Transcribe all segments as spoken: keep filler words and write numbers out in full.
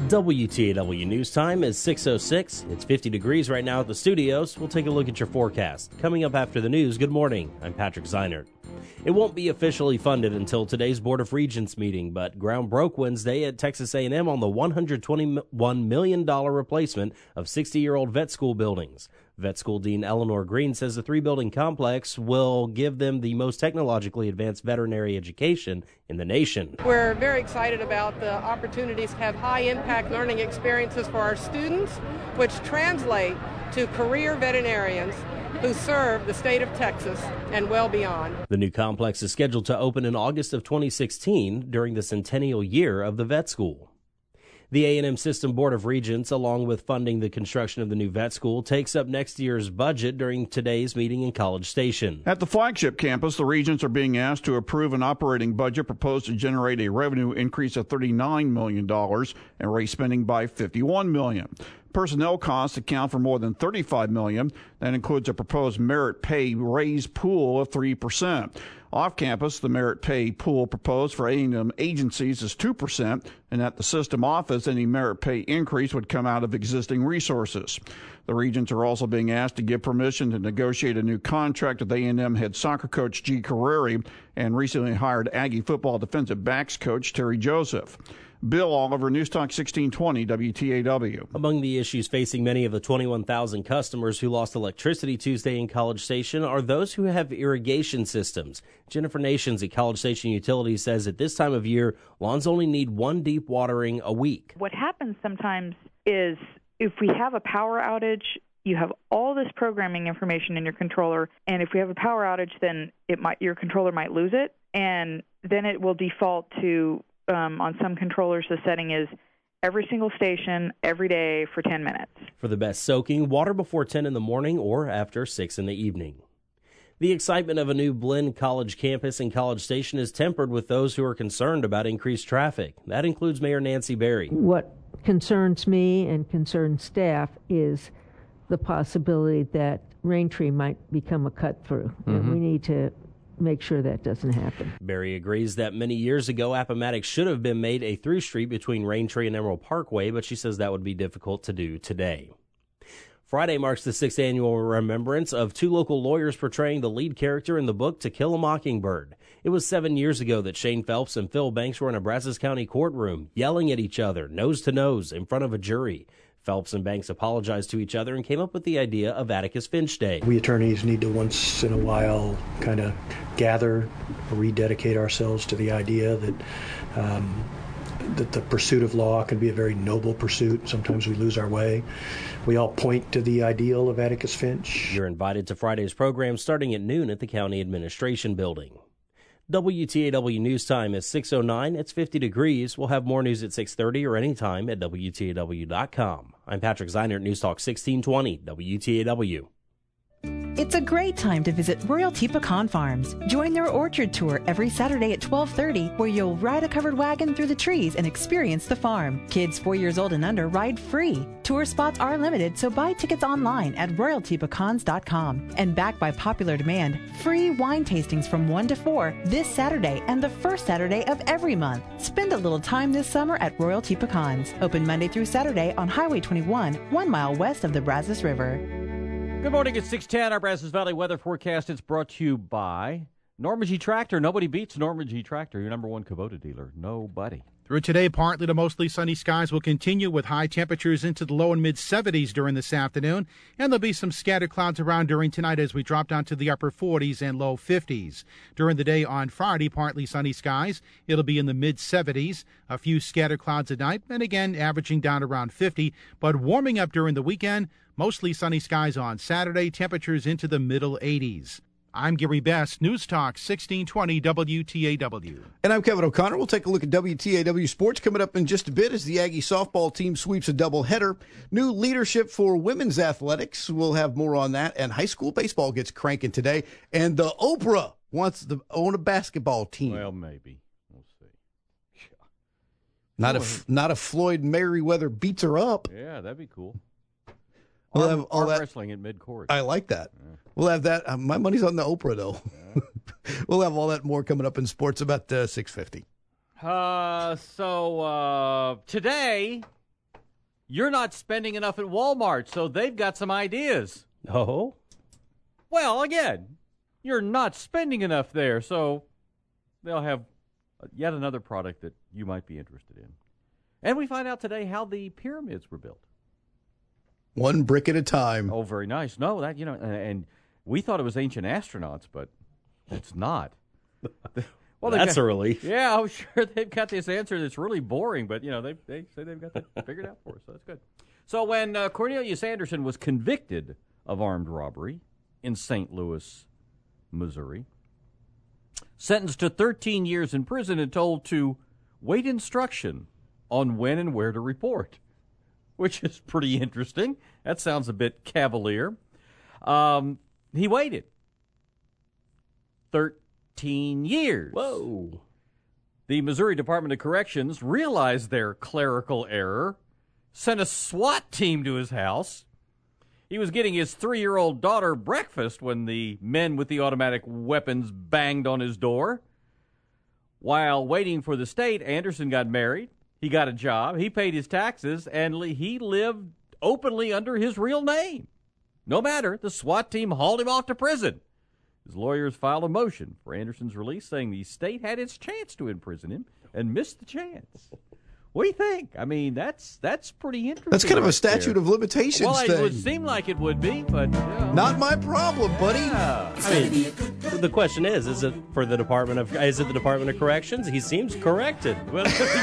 W T A W News Time is six oh six. It's fifty degrees right now at the studios. We'll take a look at your forecast. Coming up after the news, good morning. I'm Patrick Zeinert. It won't be officially funded until today's Board of Regents meeting, but ground broke Wednesday at Texas A and M on the one hundred twenty-one million dollars replacement of sixty-year-old vet school buildings. Vet School Dean Eleanor Green says the three-building complex will give them the most technologically advanced veterinary education in the nation. We're very excited about the opportunities to have high-impact learning experiences for our students, which translate to career veterinarians who serve the state of Texas and well beyond. The new complex is scheduled to open in August of twenty sixteen during the centennial year of the vet school. The A and M System Board of Regents, along with funding the construction of the new vet school, takes up next year's budget during today's meeting in College Station. At the flagship campus, the Regents are being asked to approve an operating budget proposed to generate a revenue increase of thirty-nine million dollars and raise spending by fifty-one million dollars. Personnel costs account for more than thirty-five million dollars. That includes a proposed merit pay raise pool of three percent. Off campus, the merit pay pool proposed for A and M agencies is two percent, and at the system office, any merit pay increase would come out of existing resources. The Regents are also being asked to give permission to negotiate a new contract with A and M head soccer coach G. Carreri and recently hired Aggie football defensive backs coach Terry Joseph. Bill Oliver, News Talk sixteen twenty W T A W. Among the issues facing many of the twenty-one thousand customers who lost electricity Tuesday in College Station are those who have irrigation systems. Jennifer Nations at College Station Utilities says at this time of year, lawns only need one deep watering a week. What happens sometimes is if we have a power outage, you have all this programming information in your controller, and if we have a power outage, then it might your controller might lose it, and then it will default to Um, on some controllers, the setting is every single station, every day for ten minutes. For the best soaking, water before ten in the morning or after six in the evening. The excitement of a new Blinn College campus in College Station is tempered with those who are concerned about increased traffic. That includes Mayor Nancy Berry. What concerns me and concerns staff is the possibility that Raintree might become a cut-through. Mm-hmm. And we need to make sure that doesn't happen. Berry agrees that many years ago, Appomattox should have been made a through street between Raintree and Emerald Parkway, but she says that would be difficult to do today. Friday marks the sixth annual remembrance of two local lawyers portraying the lead character in the book To Kill a Mockingbird. It was seven years ago that Shane Phelps and Phil Banks were in a Brazos County courtroom, yelling at each other, nose to nose, in front of a jury. Phelps and Banks apologized to each other and came up with the idea of Atticus Finch Day. We attorneys need to once in a while kind of gather, rededicate ourselves to the idea that um, that the pursuit of law can be a very noble pursuit. Sometimes we lose our way. We all point to the ideal of Atticus Finch. You're invited to Friday's program starting at noon at the County Administration Building. W T A W News Time is six oh nine. It's fifty degrees. We'll have more news at six thirty or anytime at W T A W dot com. I'm Patrick Zeinert, News Talk sixteen twenty, W T A W. It's a great time to visit Royalty Pecan Farms. Join their orchard tour every Saturday at twelve thirty, where you'll ride a covered wagon through the trees and experience the farm. Kids four years old and under ride free. Tour spots are limited, so buy tickets online at royalty pecans dot com. And backed by popular demand, free wine tastings from one to four this Saturday and the first Saturday of every month. Spend a little time this summer at Royalty Pecans. Open Monday through Saturday on Highway twenty-one, one mile west of the Brazos River. Good morning, it's six ten. Our Brazos Valley weather forecast is brought to you by Norma G Tractor. Nobody beats Norma G Tractor, your number one Kubota dealer. Nobody. Through today, partly to mostly sunny skies will continue with high temperatures into the low and mid seventies during this afternoon, and there'll be some scattered clouds around during tonight as we drop down to the upper forties and low fifties. During the day on Friday, partly sunny skies. It'll be in the mid seventies, a few scattered clouds at night, and again averaging down around fifty, but warming up during the weekend. Mostly sunny skies on Saturday, temperatures into the middle eighties. I'm Gary Best, News Talk sixteen twenty W T A W. And I'm Kevin O'Connor. We'll take a look at W T A W sports coming up in just a bit as the Aggie softball team sweeps a doubleheader. New leadership for women's athletics. We'll have more on that. And high school baseball gets cranking today. And the Oprah wants to own a basketball team. Well, maybe. We'll see. Not if not if Floyd Mayweather beats her up. Yeah, that'd be cool. We'll arm, have all arm that wrestling at mid-court. I like that. Yeah. We'll have that. Uh, my money's on the Oprah, though. Yeah. We'll have all that more coming up in sports about uh, six fifty. Uh, so uh, today, you're not spending enough at Walmart, so they've got some ideas. Oh? Well, again, you're not spending enough there, so they'll have yet another product that you might be interested in. And we find out today how the pyramids were built. One brick at a time. Oh, very nice. No, that, you know, and, and we thought it was ancient astronauts, but it's not. Well, that's got, a relief. Yeah, I'm sure they've got this answer that's really boring, but, you know, they they say they've got that figured out for us, so that's good. So when uh, Cornelius Anderson was convicted of armed robbery in Saint Louis, Missouri, sentenced to thirteen years in prison and told to wait instruction on when and where to report, which is pretty interesting. That sounds a bit cavalier. Um, he waited thirteen years. Whoa. The Missouri Department of Corrections realized their clerical error, sent a SWAT team to his house. He was getting his three-year-old daughter breakfast when the men with the automatic weapons banged on his door. While waiting for the state, Anderson got married. He got a job. He paid his taxes, and li- he lived openly under his real name. No matter, the SWAT team hauled him off to prison. His lawyers filed a motion for Anderson's release, saying the state had its chance to imprison him and missed the chance. What do you think? I mean, that's that's pretty interesting. That's kind of right a statute there. of limitations well, thing. Well, it would seem like it would be, but... You know. Not my problem, buddy. Yeah. I mean, the question is, is it for the Department of, is it the Department of Corrections? He seems corrected. Well,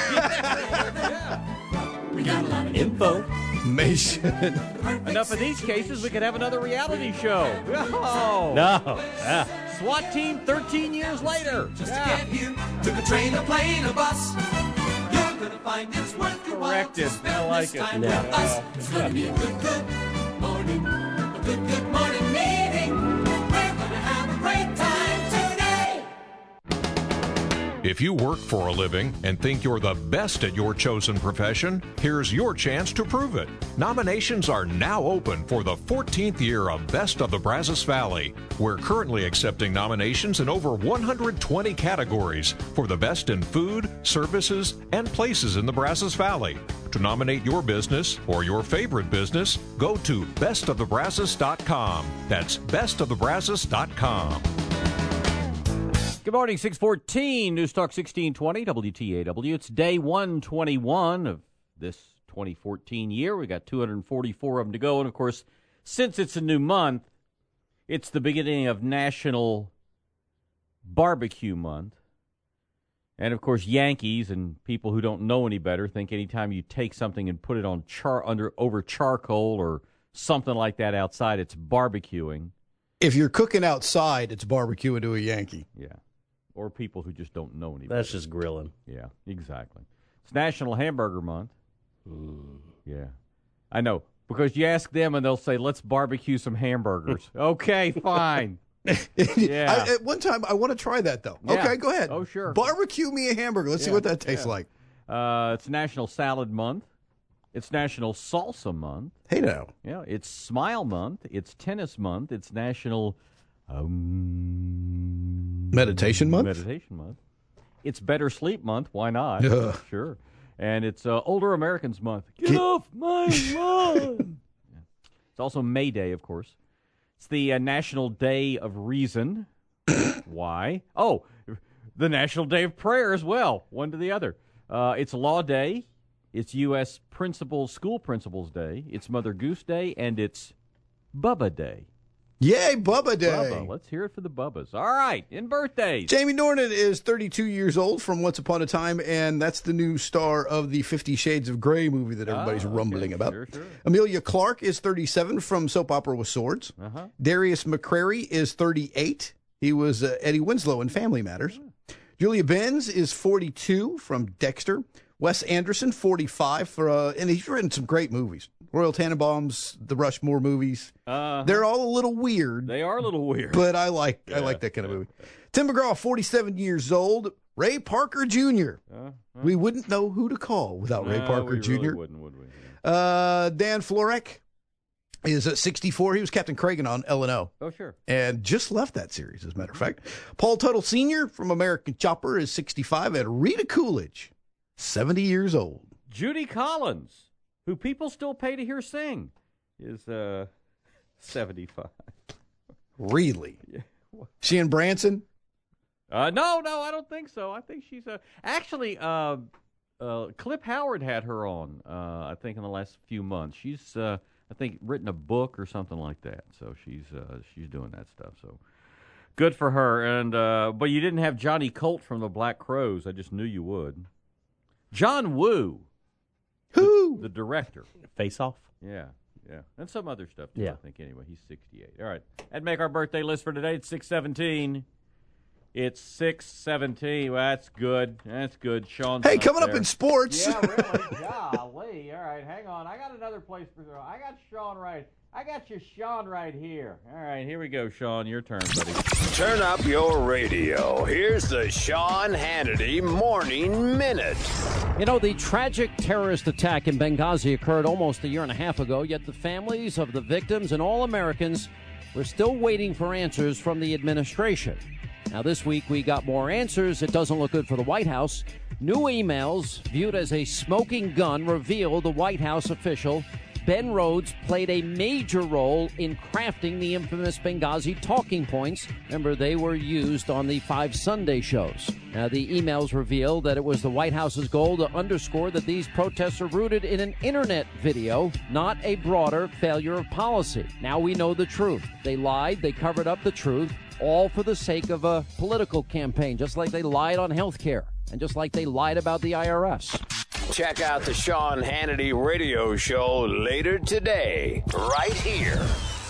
We got a lot of info. Mason. Enough of these cases, we could have another reality show. Oh. No. Yeah. SWAT team thirteen years later. Just Yeah. to get here, took a train, a plane, a bus. You're gonna find it's worth your while Corrected. to spend I like this it. time Yeah. with us. It's gonna be a good, good morning, a good, good morning meeting. We're gonna have a great time today. If you work for a living and think you're the best at your chosen profession, here's your chance to prove it. Nominations are now open for the fourteenth year of Best of the Brazos Valley. We're currently accepting nominations in over one hundred twenty categories for the best in food, services, and places in the Brazos Valley. To nominate your business or your favorite business, go to best of the brazos dot com. That's best of the brazos dot com. Good morning, six fourteen, News Talk sixteen twenty, W T A W. It's day one twenty-one of this twenty fourteen year. We got two hundred forty-four of them to go. And, of course, since it's a new month, it's the beginning of National Barbecue Month. And, of course, Yankees and people who don't know any better think anytime you take something and put it on char under over charcoal or something like that outside, it's barbecuing. If you're cooking outside, it's barbecuing to a Yankee. Yeah. Or people who just don't know any That's better. just grilling. Yeah, exactly. It's National Hamburger Month. Mm. Yeah. I know. Because you ask them and they'll say, let's barbecue some hamburgers. Okay, fine. Yeah. I, at one time, I want to try that, though. Yeah. Okay, go ahead. Oh, sure. Barbecue me a hamburger. Let's see Yeah, what that tastes yeah. like. Uh, it's National Salad Month. It's National Salsa Month. Hey, now. Yeah, it's Smile Month. It's Tennis Month. It's National um, Meditation Month? Meditation Month. It's Better Sleep Month. Why not? Ugh. Sure. And it's uh, Older Americans Month. Get, Get- off my lawn! Yeah. It's also May Day, of course. It's the uh, National Day of Reason. Why? Oh, the National Day of Prayer as well. One to the other. Uh, it's Law Day. It's U S Principals School Principals Day. It's Mother Goose Day, and it's Bubba Day. Yay, Bubba Day. Bubba. Let's hear it for the Bubbas. All right, in birthdays. Jamie Dornan is thirty-two years old from Once Upon a Time, and that's the new star of the Fifty Shades of Grey movie that everybody's Oh, okay. rumbling about. Sure, sure. Amelia Clark is thirty-seven from Soap Opera with Swords. Uh-huh. Darius McCrary is thirty-eight. He was uh, Eddie Winslow in Family Matters. Julia Benz is forty-two from Dexter. Wes Anderson, forty-five, for uh, and he's written some great movies. Royal Tenenbaums, the Rushmore movies. Uh-huh. They're all a little weird. They are a little weird. But I like Yeah. I like that kind of movie. Tim McGraw, forty-seven years old. Ray Parker Junior Uh, uh, We wouldn't know who to call without Ray no, Parker we Junior Really wouldn't, would we? Uh, Dan Florek is at sixty-four. He was Captain Kragen on L and O. Oh, sure. And just left that series, as a matter of fact. Paul Tuttle Senior from American Chopper is sixty-five. And Rita Coolidge, seventy years old. Judy Collins, who people still pay to hear sing, is uh, seventy-five. Really? Yeah. She in Branson? Uh, no, no, I don't think so. I think she's uh, actually. Uh, uh, Clip Howard had her on. Uh, I think in the last few months. She's, uh, I think, written a book or something like that. So she's uh, she's doing that stuff. So good for her. And uh, but you didn't have Johnny Colt from the Black Crowes. I just knew you would. John Woo. Who? The, the director. Face Off. Yeah. Yeah, and some other stuff, too, yeah. I think, anyway. He's sixty-eight. All right. That'd make our birthday list for today. It's six seventeen. It's six seventeen. Well, that's good. That's good. Sean's Hey, coming there. up in sports. Yeah, really. Golly. All right, hang on. I got another place for throw. I got Sean right. I got you, Sean, right here. All right, here we go, Sean. Your turn, buddy. Turn up your radio. Here's the Sean Hannity Morning Minute. You know, the tragic terrorist attack in Benghazi occurred almost a year and a half ago, yet the families of the victims and all Americans were still waiting for answers from the administration. Now, this week we got more answers. It doesn't look good for the White House. New emails viewed as a smoking gun reveal the White House official Ben Rhodes played a major role in crafting the infamous Benghazi talking points. Remember, they were used on the five Sunday shows. Now, the emails reveal that it was the White House's goal to underscore that these protests are rooted in an internet video, not a broader failure of policy. Now we know the truth. They lied. They covered up the truth, all for the sake of a political campaign, just like they lied on health care and just like they lied about the I R S. Check out the Sean Hannity radio show later today, right here.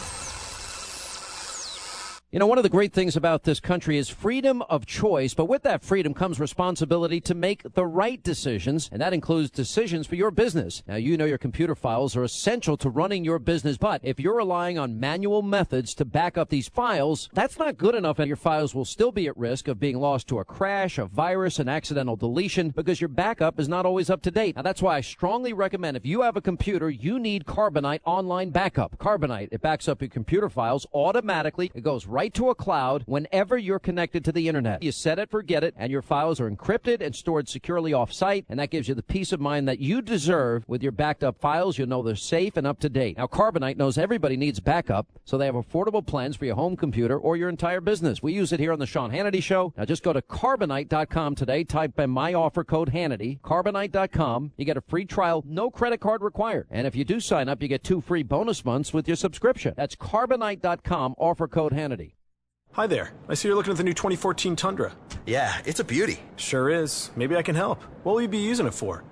You know, one of the great things about this country is freedom of choice, but with that freedom comes responsibility to make the right decisions, and that includes decisions for your business. Now, you know your computer files are essential to running your business, but if you're relying on manual methods to back up these files, that's not good enough, and your files will still be at risk of being lost to a crash, a virus, an accidental deletion, because your backup is not always up to date. Now, that's why I strongly recommend if you have a computer, you need Carbonite Online Backup. Carbonite, it backs up your computer files automatically. It goes right to a cloud whenever you're connected to the internet. You set it, forget it, and your files are encrypted and stored securely off-site, and that gives you the peace of mind that you deserve. With your backed up files, you'll know they're safe and up to date. Now, Carbonite knows everybody needs backup, so they have affordable plans for your home computer or your entire business. We use it here on the Sean Hannity Show. Now, just go to Carbonite dot com today, type in my offer code Hannity, Carbonite dot com. You get a free trial, no credit card required. And if you do sign up, you get two free bonus months with your subscription. That's Carbonite dot com, offer code Hannity. Hi there. I see you're looking at the new twenty fourteen Tundra. Yeah, it's a beauty. Sure is. Maybe I can help. What will you be using it for?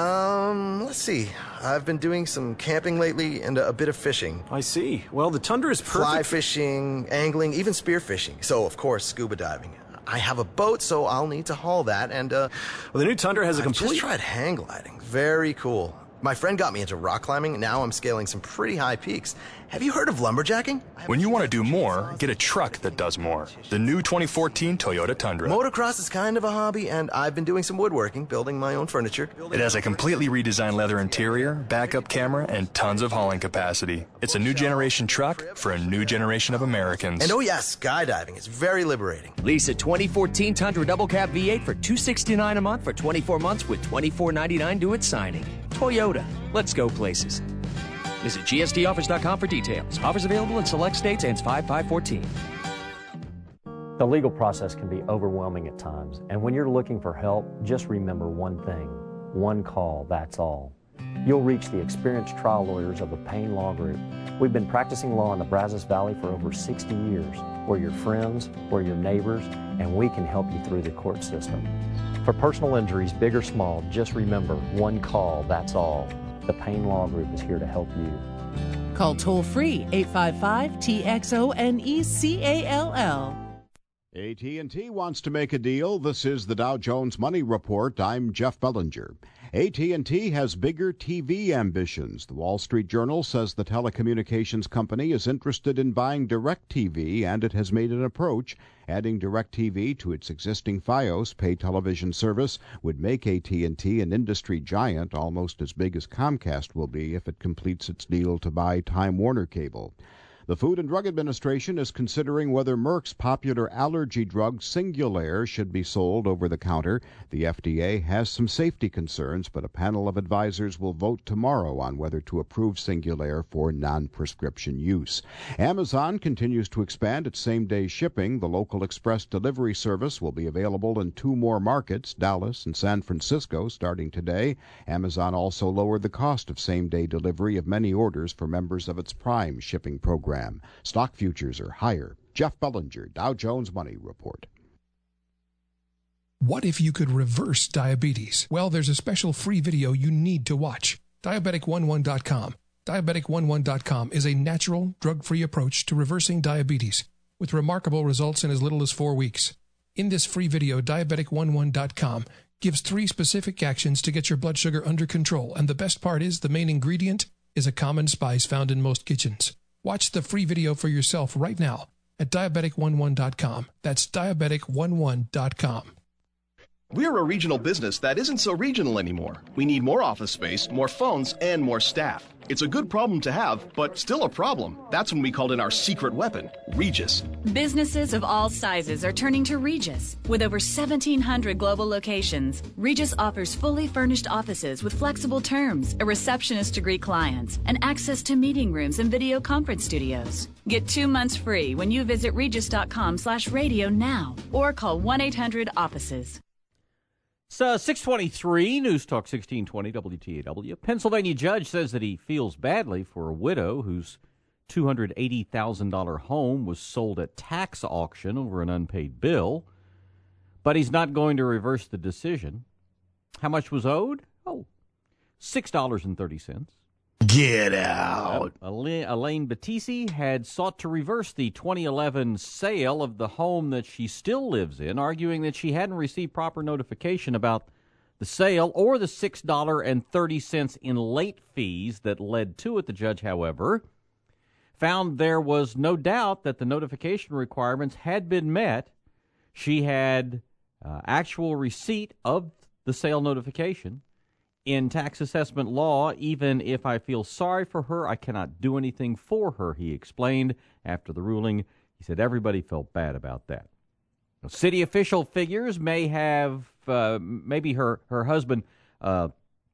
Um, let's see. I've been doing some camping lately and a, a bit of fishing. I see. Well, the Tundra is perfect. Fly fishing, angling, even spear fishing. So, of course, scuba diving. I have a boat, so I'll need to haul that, and, uh... Well, the new Tundra has a I've complete... just tried hang gliding. Very cool. My friend got me into rock climbing. Now I'm scaling some pretty high peaks. Have you heard of lumberjacking? When you want to do more, get a truck that does more. The new twenty fourteen Toyota Tundra. Motocross is kind of a hobby, and I've been doing some woodworking, building my own furniture. It has a completely redesigned leather interior, backup camera, and tons of hauling capacity. It's a new generation truck for a new generation of Americans. And oh yeah, skydiving. It's very liberating. Lease a twenty fourteen Tundra Double Cab V eight for two hundred sixty-nine dollars a month for twenty-four months with twenty-four ninety-nine due at signing. Toyota. Let's go places. Visit G S D offers dot com for details. Offers available in select states, ends five five fourteen. The legal process can be overwhelming at times, and when you're looking for help, just remember one thing. One call, that's all. You'll reach the experienced trial lawyers of the Payne Law Group. We've been practicing law in the Brazos Valley for over sixty years. We're your friends, we're your neighbors, and we can help you through the court system. For personal injuries, big or small, just remember, one call, that's all. The Payne Law Group is here to help you. Call toll-free eight five five T X O N E C A L L. A T and T wants to make a deal. This is the Dow Jones Money Report. I'm Jeff Bellinger. A T and T has bigger T V ambitions. The Wall Street Journal says the telecommunications company is interested in buying DirecTV, and it has made an approach. Adding DirecTV to its existing Fios pay television service would make A T and T an industry giant, almost as big as Comcast will be if it completes its deal to buy Time Warner Cable. The Food and Drug Administration is considering whether Merck's popular allergy drug Singulair should be sold over the counter. The F D A has some safety concerns, but a panel of advisors will vote tomorrow on whether to approve Singulair for non-prescription use. Amazon continues to expand its same-day shipping. The local express delivery service will be available in two more markets, Dallas and San Francisco, starting today. Amazon also lowered the cost of same-day delivery of many orders for members of its Prime shipping program. Stock futures are higher. Jeff Bellinger, Dow Jones Money Report. What if you could reverse diabetes? Well, there's a special free video you need to watch. diabetic eleven dot com. diabetic eleven dot com is a natural, drug-free approach to reversing diabetes with remarkable results in as little as four weeks. In this free video, diabetic eleven dot com gives three specific actions to get your blood sugar under control, and the best part is the main ingredient is a common spice found in most kitchens. Watch the free video for yourself right now at diabetic eleven dot com. That's diabetic eleven dot com. We're a regional business that isn't so regional anymore. We need more office space, more phones, and more staff. It's a good problem to have, but still a problem. That's when we called in our secret weapon, Regis. Businesses of all sizes are turning to Regis. With over seventeen hundred global locations, Regis offers fully furnished offices with flexible terms, a receptionist to greet clients, and access to meeting rooms and video conference studios. Get two months free when you visit regis.com slash radio now or call one eight hundred offices. It's uh, six twenty-three, News Talk sixteen twenty W T A W. A Pennsylvania judge says that he feels badly for a widow whose two hundred eighty thousand dollars home was sold at tax auction over an unpaid bill, but he's not going to reverse the decision. How much was owed? Oh, six dollars and thirty cents. Get out. Uh, Elaine Battisi had sought to reverse the twenty eleven sale of the home that she still lives in, arguing that she hadn't received proper notification about the sale or the six dollars and thirty cents in late fees that led to it. The judge, however, found there was no doubt that the notification requirements had been met. She had uh, actual receipt of the sale notification. In tax assessment law, even if I feel sorry for her, I cannot do anything for her, he explained after the ruling. He said everybody felt bad about that. Now, city official figures may have, uh, maybe her, her husband uh,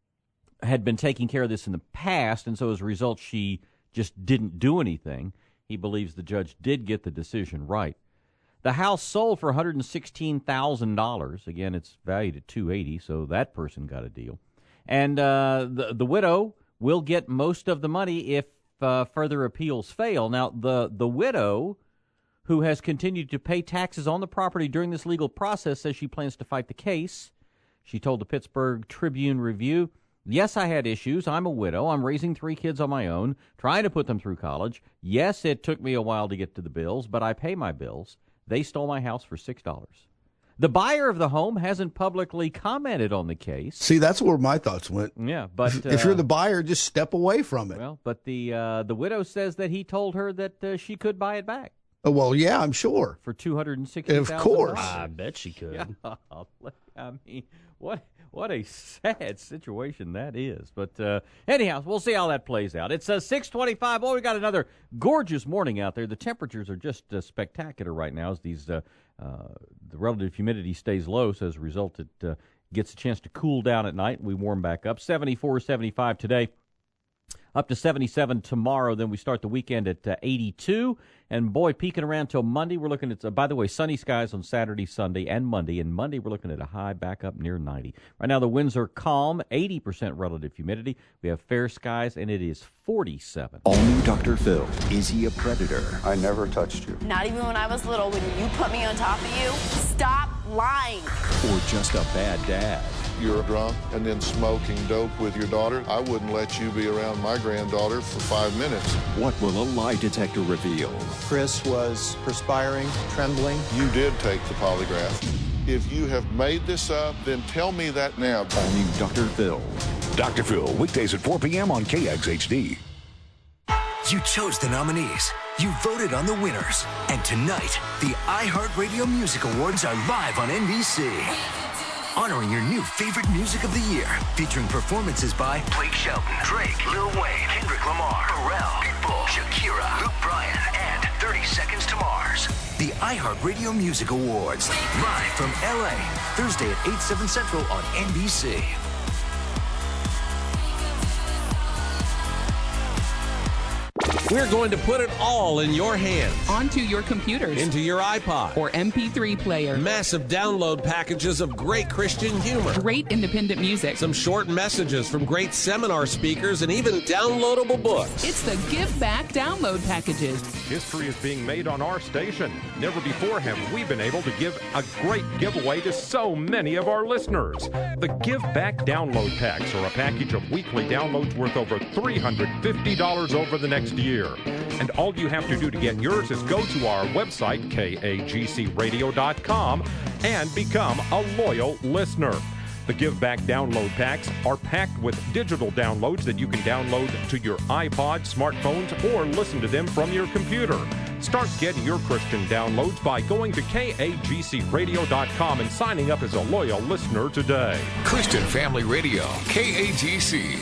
had been taking care of this in the past, and so as a result, she just didn't do anything. He believes the judge did get the decision right. The house sold for one hundred sixteen thousand dollars. Again, it's valued at two hundred eighty thousand dollars, so that person got a deal. And uh, the the widow will get most of the money if uh, further appeals fail. Now, the, the widow, who has continued to pay taxes on the property during this legal process, says she plans to fight the case. She told the Pittsburgh Tribune-Review, yes, I had issues. I'm a widow. I'm raising three kids on my own, trying to put them through college. Yes, it took me a while to get to the bills, but I pay my bills. They stole my house for six dollars. The buyer of the home hasn't publicly commented on the case. See, that's where my thoughts went. Yeah, but if, uh, if you're the buyer, just step away from it. Well, but the uh, the widow says that he told her that uh, she could buy it back. Oh, well, yeah, I'm sure. For two hundred and sixty thousand dollars. Of course, I bet she could. Yeah, I mean, what what a sad situation that is. But uh, anyhow, we'll see how that plays out. It's uh, six twenty-five. Oh, we got another gorgeous morning out there. The temperatures are just uh, spectacular right now as these. Uh, Uh, the relative humidity stays low, so as a result, it uh, gets a chance to cool down at night, and we warm back up. seventy-four, seventy-five today, up to seventy-seven tomorrow. Then we start the weekend at uh, eighty-two. And, boy, peaking around till Monday. We're looking at, uh, by the way, sunny skies on Saturday, Sunday, and Monday. And Monday, we're looking at a high back up near ninety. Right now, the winds are calm, eighty percent relative humidity. We have fair skies, and it is forty-seven. All new Doctor Phil. Is he a predator? I never touched you. Not even when I was little, when you put me on top of you. Stop lying. Or just a bad dad? You're drunk and then smoking dope with your daughter. I wouldn't let you be around my granddaughter for five minutes. What will a lie detector reveal? Chris was perspiring, trembling. You did take the polygraph. If you have made this up, then tell me that now. All new Doctor Phil. Doctor Phil, weekdays at four p.m. on K X H D. You chose the nominees. You voted on the winners. And tonight, the iHeartRadio Music Awards are live on N B C. honoring your new favorite music of the year. Featuring performances by Blake Shelton, Drake, Lil Wayne, Kendrick Lamar, Pharrell, Pitbull, Shakira, Luke Bryan, and thirty seconds to Mars. The iHeartRadio Music Awards, live from L A, Thursday at eight, seven Central on N B C. We're going to put it all in your hands. Onto your computers. Into your iPod. Or M P three player. Massive download packages of great Christian humor. Great independent music. Some short messages from great seminar speakers and even downloadable books. It's the Give Back download packages. History is being made on our station. Never before have we been able to give a great giveaway to so many of our listeners. The Give Back download packs are a package of weekly downloads worth over three hundred fifty dollars over the next year. And all you have to do to get yours is go to our website, K A G C radio dot com, and become a loyal listener. The Give Back download packs are packed with digital downloads that you can download to your iPod, smartphones, or listen to them from your computer. Start getting your Christian downloads by going to K A G C radio dot com and signing up as a loyal listener today. Christian Family Radio, K A G C.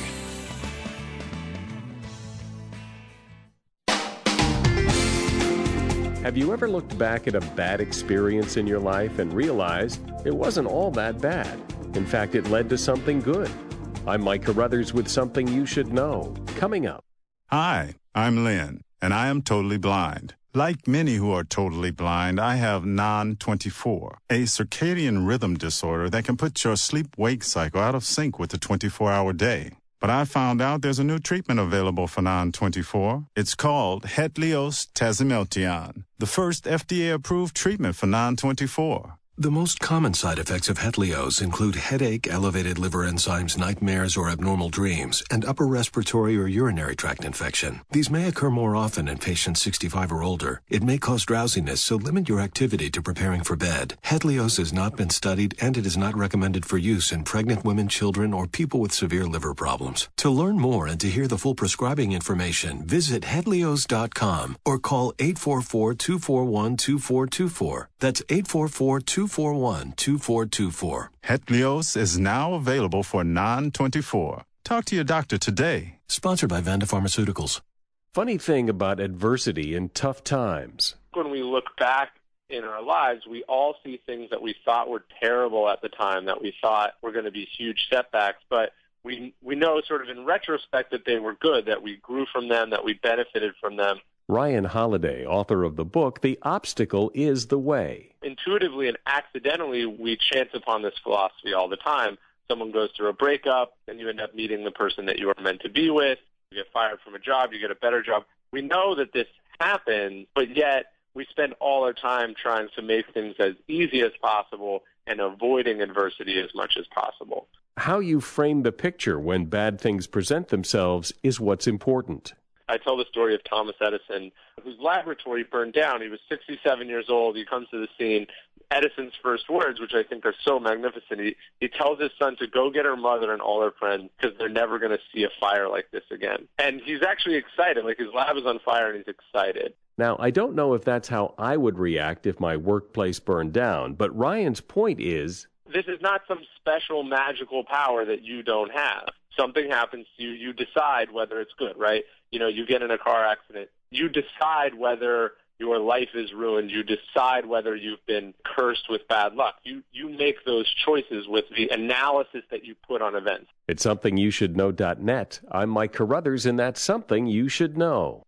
Have you ever looked back at a bad experience in your life and realized it wasn't all that bad? In fact, it led to something good. I'm Mike Carruthers with something you should know. Coming up. Hi, I'm Lynn, and I am totally blind. Like many who are totally blind, I have non twenty-four, a circadian rhythm disorder that can put your sleep-wake cycle out of sync with the twenty-four hour day. But I found out there's a new treatment available for non twenty-four. It's called Hetlioz Tazimiltian, the first F D A-approved treatment for non twenty-four. The most common side effects of Hetlioz include headache, elevated liver enzymes, nightmares or abnormal dreams, and upper respiratory or urinary tract infection. These may occur more often in patients sixty-five or older. It may cause drowsiness, so limit your activity to preparing for bed. Hetlioz has not been studied, and it is not recommended for use in pregnant women, children, or people with severe liver problems. To learn more and to hear the full prescribing information, visit hetlioz dot com or call eight four four, two four one, two four two four. That's eight four four, two four one, two four two four. Hetlioz is now available for non twenty-four. Talk to your doctor today. Sponsored by Vanda Pharmaceuticals. Funny thing about adversity in tough times. When we look back in our lives, we all see things that we thought were terrible at the time, that we thought were going to be huge setbacks, but we we know sort of in retrospect that they were good, that we grew from them, that we benefited from them. Ryan Holiday, author of the book, The Obstacle is the Way. Intuitively and accidentally, we chance upon this philosophy all the time. Someone goes through a breakup, and you end up meeting the person that you were meant to be with. You get fired from a job, you get a better job. We know that this happens, but yet we spend all our time trying to make things as easy as possible and avoiding adversity as much as possible. How you frame the picture when bad things present themselves is what's important. I tell the story of Thomas Edison, whose laboratory burned down. He was sixty-seven years old. He comes to the scene. Edison's first words, which I think are so magnificent, he, he tells his son to go get her mother and all her friends because they're never going to see a fire like this again. And he's actually excited. Like, his lab is on fire, and he's excited. Now, I don't know if that's how I would react if my workplace burned down, but Ryan's point is, this is not some special magical power that you don't have. Something happens to you, you decide whether it's good, right? You know, you get in a car accident. You decide whether your life is ruined. You decide whether you've been cursed with bad luck. You you make those choices with the analysis that you put on events. It's something you should know dot net. I'm Mike Carruthers, and that's something you should know.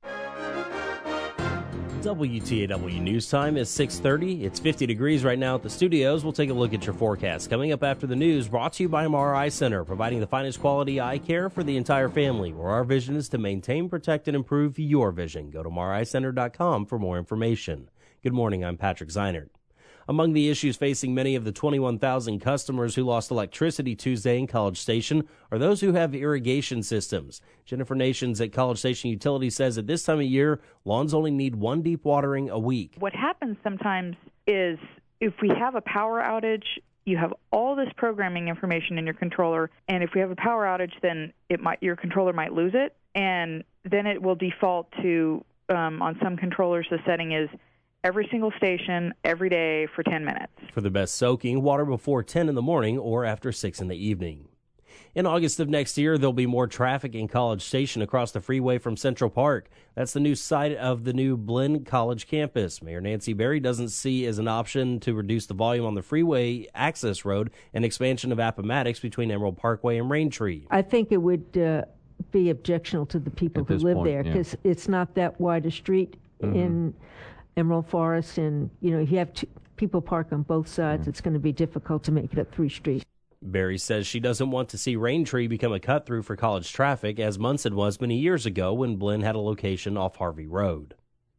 W T A W News Time is six thirty. It's fifty degrees right now at the studios. We'll take a look at your forecast. Coming up after the news, brought to you by M R I Center, providing the finest quality eye care for the entire family, where our vision is to maintain, protect, and improve your vision. Go to M R I Center dot com for more information. Good morning, I'm Patrick Zeinert. Among the issues facing many of the twenty-one thousand customers who lost electricity Tuesday in College Station are those who have irrigation systems. Jennifer Nations at College Station Utilities says at this time of year, lawns only need one deep watering a week. What happens sometimes is if we have a power outage, you have all this programming information in your controller, and if we have a power outage, then it might your controller might lose it, and then it will default to, um, on some controllers, the setting is every single station, every day for ten minutes. For the best soaking, water before ten in the morning or after six in the evening. In August of next year, there'll be more traffic in College Station across the freeway from Central Park. That's the new site of the new Blinn College campus. Mayor Nancy Berry doesn't see as an option to reduce the volume on the freeway access road and expansion of Appomattox between Emerald Parkway and Raintree. I think it would uh, be objectionable to the people At who this live point, there because yeah. it's not that wide a street Mm-hmm. in Emerald Forest, and you know you have two, people park on both sides. Mm-hmm. It's going to be difficult to make it up three streets. Berry says she doesn't want to see Raintree become a cut-through for college traffic, as Munson was many years ago when Blinn had a location off Harvey Road.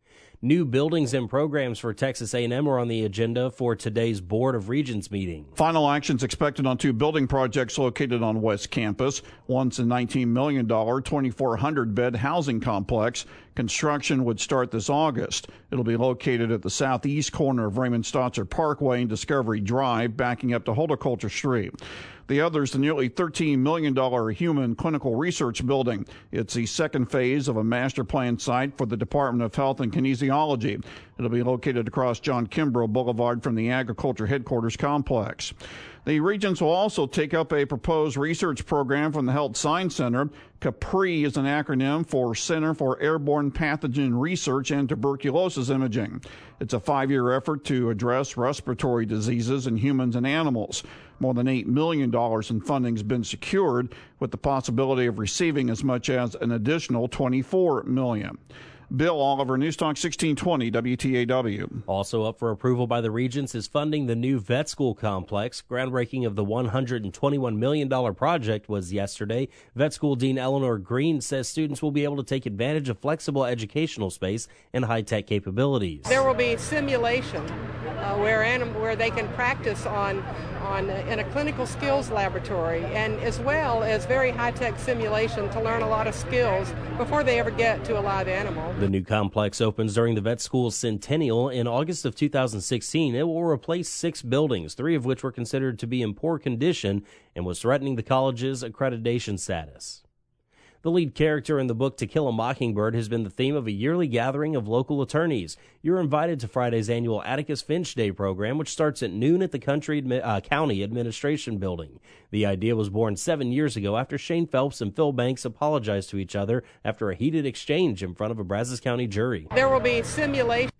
New buildings and programs for Texas A and M are on the agenda for today's Board of Regents meeting. Final actions expected on two building projects located on West Campus. One's a nineteen million dollars, twenty-four hundred bed housing complex. Construction would start this August. It'll be located at the southeast corner of Raymond Stotzer Parkway and Discovery Drive, backing up to Horticulture Street. The other is the nearly thirteen million dollars Human Clinical Research Building. It's the second phase of a master plan site for the Department of Health and Kinesiology. It'll be located across John Kimbrough Boulevard from the Agriculture Headquarters complex. The Regents will also take up a proposed research program from the Health Science Center. CAPRI is an acronym for Center for Airborne Pathogen Research and Tuberculosis Imaging. It's a five-year effort to address respiratory diseases in humans and animals. More than eight million dollars in funding has been secured, with the possibility of receiving as much as an additional twenty-four million dollars. Bill Oliver, News Talk sixteen twenty W T A W. Also up for approval by the Regents is funding the new vet school complex. Groundbreaking of the one hundred twenty-one million dollars project was yesterday. Vet school Dean Eleanor Green says students will be able to take advantage of flexible educational space and high-tech capabilities. There will be simulation uh, where anim- where they can practice on on uh, in a clinical skills laboratory, and as well as very high-tech simulation to learn a lot of skills before they ever get to a live animal. The new complex opens during the vet school's centennial in August of two thousand sixteen. It will replace six buildings, three of which were considered to be in poor condition and was threatening the college's accreditation status. The lead character in the book To Kill a Mockingbird has been the theme of a yearly gathering of local attorneys. You're invited to Friday's annual Atticus Finch Day program, which starts at noon at the Country uh, County Administration Building. The idea was born seven years ago after Shane Phelps and Phil Banks apologized to each other after a heated exchange in front of a Brazos County jury. There will be simulation.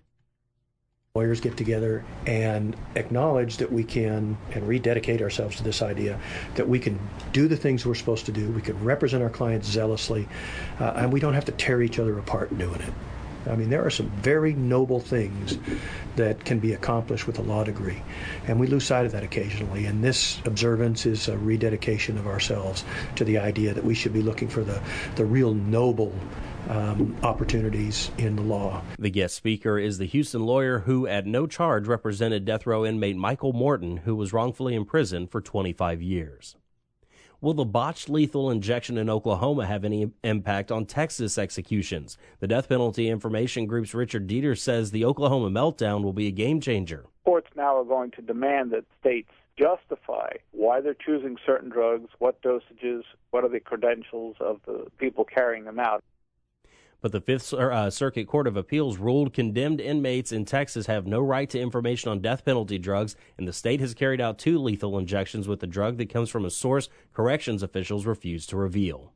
Lawyers get together and acknowledge that we can, and rededicate ourselves to this idea, that we can do the things we're supposed to do, we can represent our clients zealously, uh, and we don't have to tear each other apart doing it. I mean, there are some very noble things that can be accomplished with a law degree, and we lose sight of that occasionally, and this observance is a rededication of ourselves to the idea that we should be looking for the, the real noble Um, opportunities in the law. The guest speaker is the Houston lawyer who, at no charge, represented death row inmate Michael Morton, who was wrongfully imprisoned for twenty-five years. Will the botched lethal injection in Oklahoma have any impact on Texas executions? The Death Penalty Information Group's Richard Dieter says the Oklahoma meltdown will be a game changer. Courts now are going to demand that states justify why they're choosing certain drugs, what dosages, what are the credentials of the people carrying them out. But the Fifth uh, Circuit Court of Appeals ruled condemned inmates in Texas have no right to information on death penalty drugs, and the state has carried out two lethal injections with the drug that comes from a source corrections officials refused to reveal.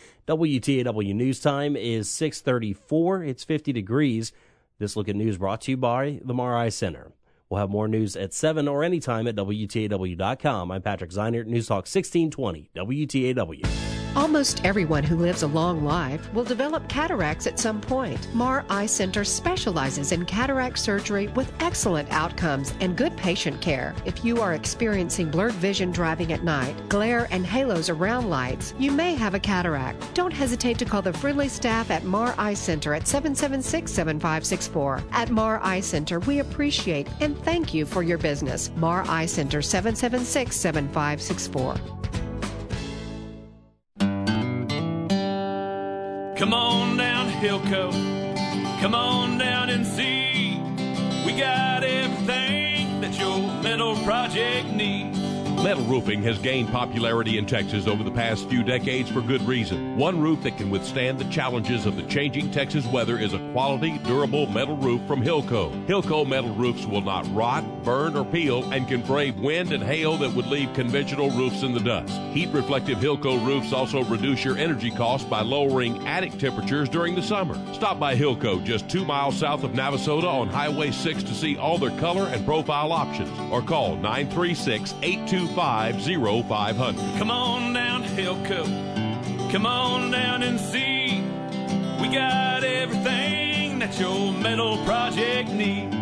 W T A W News Time is six thirty-four. It's fifty degrees. This Look at News brought to you by the M A R I Center. We'll have more news at seven or anytime at W T A W dot com. I'm Patrick Zeinert, News Talk sixteen twenty, W T A W. Almost everyone who lives a long life will develop cataracts at some point. M A R Eye Center specializes in cataract surgery with excellent outcomes and good patient care. If you are experiencing blurred vision driving at night, glare and halos around lights, you may have a cataract. Don't hesitate to call the friendly staff at M A R Eye Center at seven seven six, seven five six four. At M A R Eye Center, we appreciate and thank you for your business. M A R Eye Center, seven seven six, seven five six four. Come on down to Hilco, come on down and see. We got everything that your metal project needs. Metal roofing has gained popularity in Texas over the past few decades for good reason. One roof that can withstand the challenges of the changing Texas weather is a quality, durable metal roof from Hilco. Hilco metal roofs will not rot, burn, or peel and can brave wind and hail that would leave conventional roofs in the dust. Heat-reflective Hilco roofs also reduce your energy costs by lowering attic temperatures during the summer. Stop by Hilco just two miles south of Navasota on Highway six to see all their color and profile options, or call nine three six, eight two five, zero five zero zero. Come on down to Hilco. Come on down and see. We got everything that your metal project needs.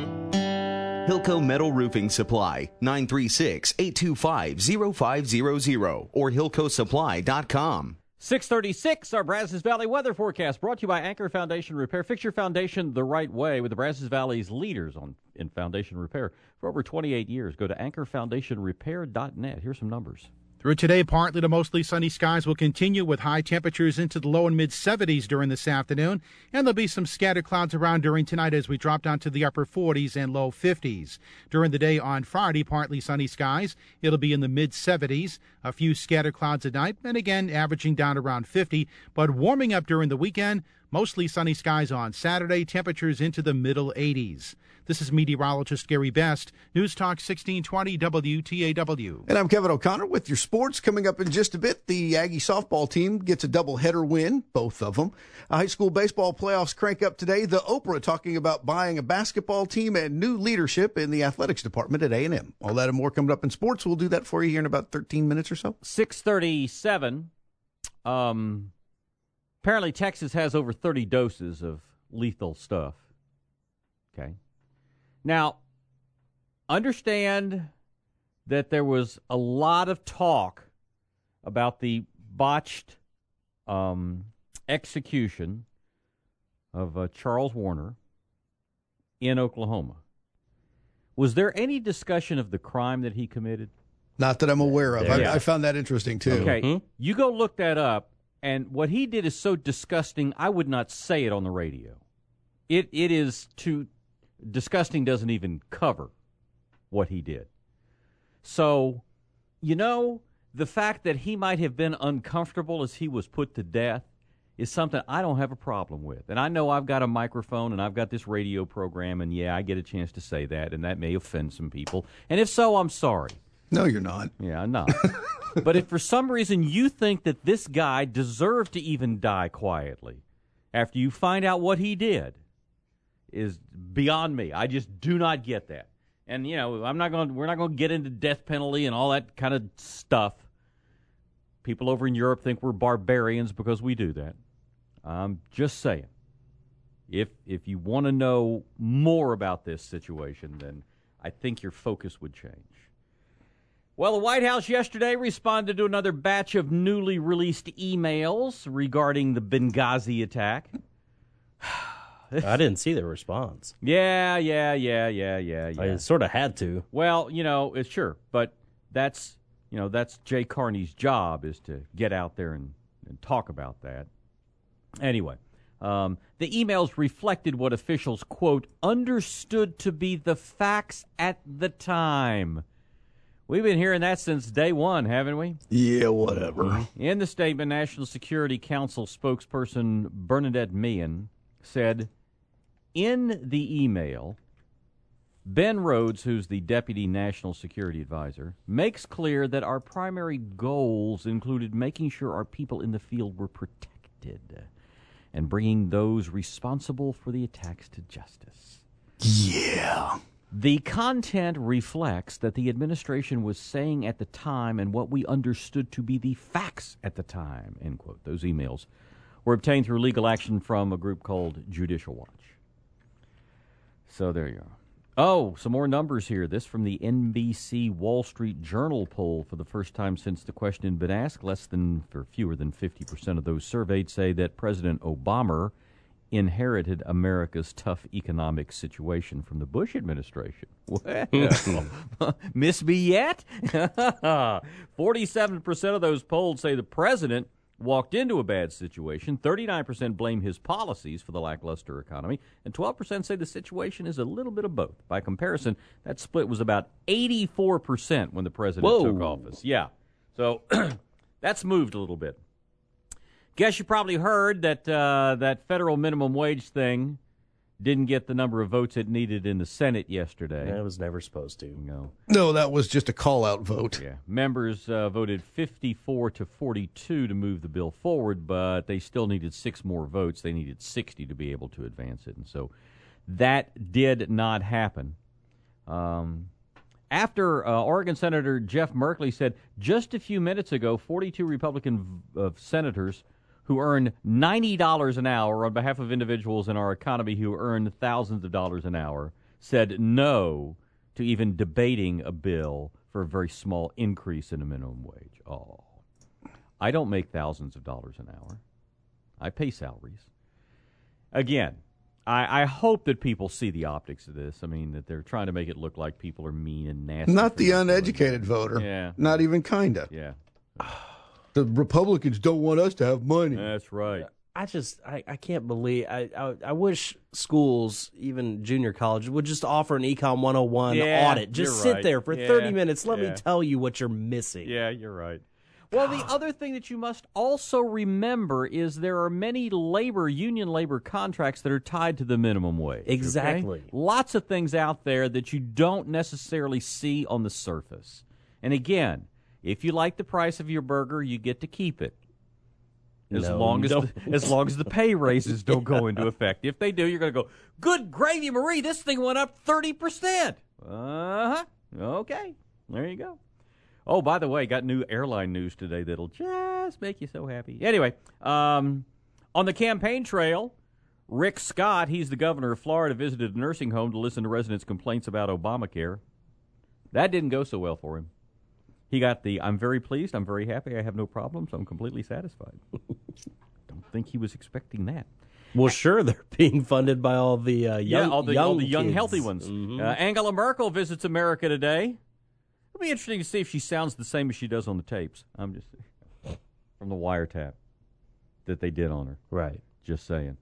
Hilco Metal Roofing Supply, nine three six, eight two five, zero five zero zero or hilco supply dot com. six thirty-six, our Brazos Valley weather forecast brought to you by Anchor Foundation Repair. Fix your foundation the right way with the Brazos Valley's leaders on in foundation repair for over twenty-eight years. Go to anchor foundation repair dot net. Here's some numbers. Through today, partly to mostly sunny skies will continue with high temperatures into the low and mid seventies during this afternoon, and there'll be some scattered clouds around during tonight as we drop down to the upper forties and low fifties. During the day on Friday, partly sunny skies. It'll be in the mid seventies, a few scattered clouds at night, and again averaging down around fifty, but warming up during the weekend. Mostly sunny skies on Saturday, temperatures into the middle eighties. This is meteorologist Gary Best, News Talk sixteen twenty W T A W. And I'm Kevin O'Connor with your sports. Coming up in just a bit, the Aggie softball team gets a doubleheader win, both of them. Uh, high school baseball playoffs crank up today. The Oprah talking about buying a basketball team and new leadership in the athletics department at A and M. All that and more coming up in sports. We'll do that for you here in about thirteen minutes or so. six thirty-seven. Um... Apparently, Texas has over thirty doses of lethal stuff. Okay. Now, understand that there was a lot of talk about the botched um, execution of uh, Charles Warner in Oklahoma. Was there any discussion of the crime that he committed? Not that I'm aware of. Yeah. I, I found that interesting, too. Okay. Mm-hmm. You go look that up. And what he did is so disgusting, I would not say it on the radio. It It is too disgusting, doesn't even cover what he did. So, you know, the fact that he might have been uncomfortable as he was put to death is something I don't have a problem with. And I know I've got a microphone and I've got this radio program, and yeah, I get a chance to say that, and that may offend some people. And if so, I'm sorry. No, you're not. Yeah, I'm not. But if for some reason you think that this guy deserved to even die quietly after you find out what he did, is beyond me. I just do not get that. And, you know, I'm not going. We're not going to get into death penalty and all that kind of stuff. People over in Europe think we're barbarians because we do that. I'm just saying. If if you want to know more about this situation, then I think your focus would change. Well, the White House yesterday responded to another batch of newly released emails regarding the Benghazi attack. I didn't see the response. Yeah, yeah, yeah, yeah, yeah, yeah. I sort of had to. Well, you know, it's sure, but that's, you know, that's Jay Carney's job, is to get out there and, and talk about that. Anyway, um, the emails reflected what officials, quote, understood to be the facts at the time. We've been hearing that since day one, haven't we? Yeah, whatever. In the statement, National Security Council spokesperson Bernadette Meehan said, in the email, Ben Rhodes, who's the Deputy National Security Advisor, makes clear that our primary goals included making sure our people in the field were protected and bringing those responsible for the attacks to justice. Yeah. The content reflects that the administration was saying at the time and what we understood to be the facts at the time, end quote. Those emails were obtained through legal action from a group called Judicial Watch. So there you are. Oh, some more numbers here. This from the N B C Wall Street Journal poll. For the first time since the question had been asked, less than, or fewer than fifty percent of those surveyed say that President Obama inherited America's tough economic situation from the Bush administration. Well, miss me yet? forty-seven percent of those polled say the president walked into a bad situation. thirty-nine percent blame his policies for the lackluster economy, and twelve percent say the situation is a little bit of both. By comparison, that split was about eighty-four percent when the president Whoa. took office. Yeah, so that's moved a little bit. Guess you probably heard that uh, that federal minimum wage thing didn't get the number of votes it needed in the Senate yesterday. It was never supposed to. No. No, that was just a call-out vote. Yeah. Members uh, voted fifty-four to forty-two to move the bill forward, but they still needed six more votes. They needed sixty to be able to advance it. And so that did not happen. Um, after uh, Oregon Senator Jeff Merkley said just a few minutes ago, forty-two Republican v- uh, senators who earn ninety dollars an hour on behalf of individuals in our economy who earn thousands of dollars an hour said no to even debating a bill for a very small increase in the minimum wage. Oh, I don't make thousands of dollars an hour. I pay salaries. Again, I, I hope that people see the optics of this. I mean, that they're trying to make it look like people are mean and nasty. Not the uneducated voter. Yeah. Not even kinda. Yeah. The Republicans don't want us to have money. That's right. I just, I, I can't believe, I, I I wish schools, even junior college, would just offer an Econ one oh one Yeah, audit. Just you're sit right. there for Yeah, thirty minutes. Let yeah. me tell you what you're missing. Yeah, you're right. Well, the other thing that you must also remember is there are many labor, union labor contracts that are tied to the minimum wage. okay? Exactly. Lots of things out there that you don't necessarily see on the surface. And again, if you like the price of your burger, you get to keep it. As No, long as no. the, as long as the pay raises don't go into effect. If they do, you're going to go, good gravy, Marie, this thing went up thirty percent. Uh-huh. Okay. There you go. Oh, by the way, got new airline news today that'll just make you so happy. Anyway, um, on the campaign trail, Rick Scott, he's the governor of Florida, visited a nursing home to listen to residents' complaints about Obamacare. That didn't go so well for him. He got the, I'm very pleased, I'm very happy, I have no problems, I'm completely satisfied. Don't think he was expecting that. Well, sure, they're being funded by all the uh, young, yeah, all the, young, all the young kids. healthy ones. Mhm. Uh, Angela Merkel visits America today. It'll be interesting to see if she sounds the same as she does on the tapes. I'm just, from the wiretap that they did on her. Right. Just saying.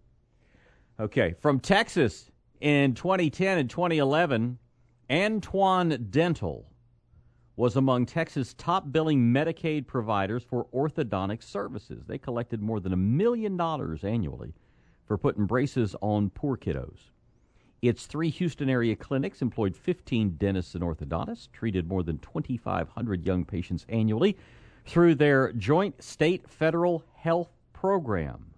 Okay, from Texas in twenty ten and twenty eleven, Antoine Dental was among Texas' top billing Medicaid providers for orthodontic services. They collected more than a million dollars annually for putting braces on poor kiddos. Its three Houston area clinics employed fifteen dentists and orthodontists, treated more than twenty-five hundred young patients annually through their joint state-federal health program.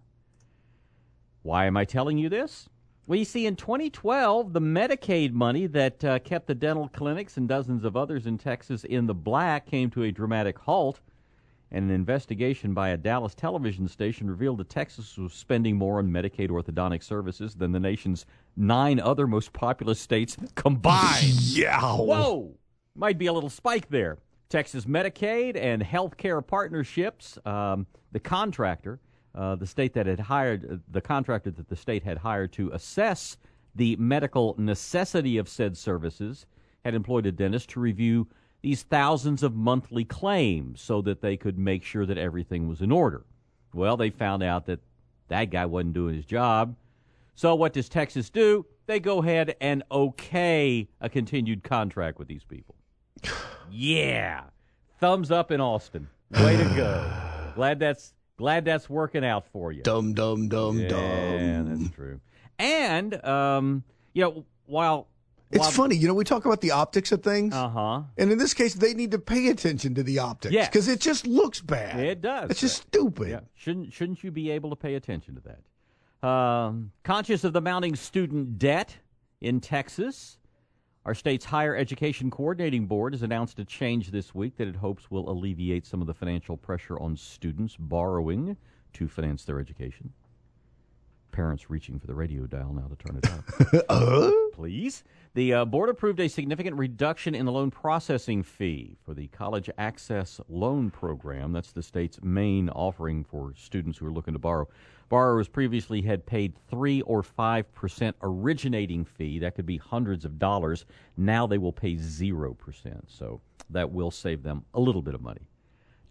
Why am I telling you this? Well, you see, in twenty twelve, the Medicaid money that uh, kept the dental clinics and dozens of others in Texas in the black came to a dramatic halt, and an investigation by a Dallas television station revealed that Texas was spending more on Medicaid orthodontic services than the nation's nine other most populous states combined. Yeah. Whoa! Might be a little spike there. Texas Medicaid and Healthcare Partnerships, um, the contractor, Uh, the state that had hired, uh, the contractor that the state had hired to assess the medical necessity of said services, had employed a dentist to review these thousands of monthly claims so that they could make sure that everything was in order. Well, they found out that that guy wasn't doing his job. So what does Texas do? They go ahead and okay a continued contract with these people. Yeah. Thumbs up in Austin. Way to go. Glad that's Glad that's working out for you. Dumb, dumb, dumb, yeah, dumb. Yeah, that's true. And, um, you know, while... It's while, funny, you know, we talk about the optics of things. Uh-huh. And in this case, they need to pay attention to the optics. Yes. Because it just looks bad. It does. It's just stupid. Yeah. Shouldn't, shouldn't you be able to pay attention to that? Um, conscious of the mounting student debt in Texas, our state's Higher Education Coordinating Board has announced a change this week that it hopes will alleviate some of the financial pressure on students borrowing to finance their education. Parents reaching for the radio dial now to turn it up. uh? Please. The uh, board approved a significant reduction in the loan processing fee for the College Access Loan Program. That's the state's main offering for students who are looking to borrow. Borrowers previously had paid three or five percent originating fee. That could be hundreds of dollars. Now they will pay zero percent. So that will save them a little bit of money.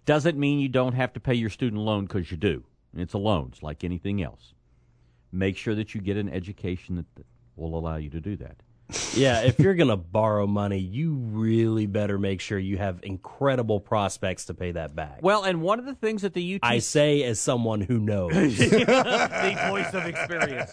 Doesn't mean you don't have to pay your student loan, because you do. It's a loan. It's like anything else. Make sure that you get an education that, that will allow you to do that. Yeah, if you're going to borrow money, you really better make sure you have incredible prospects to pay that back. Well, and one of the things that the U T... I say as someone who knows. The voice of experience.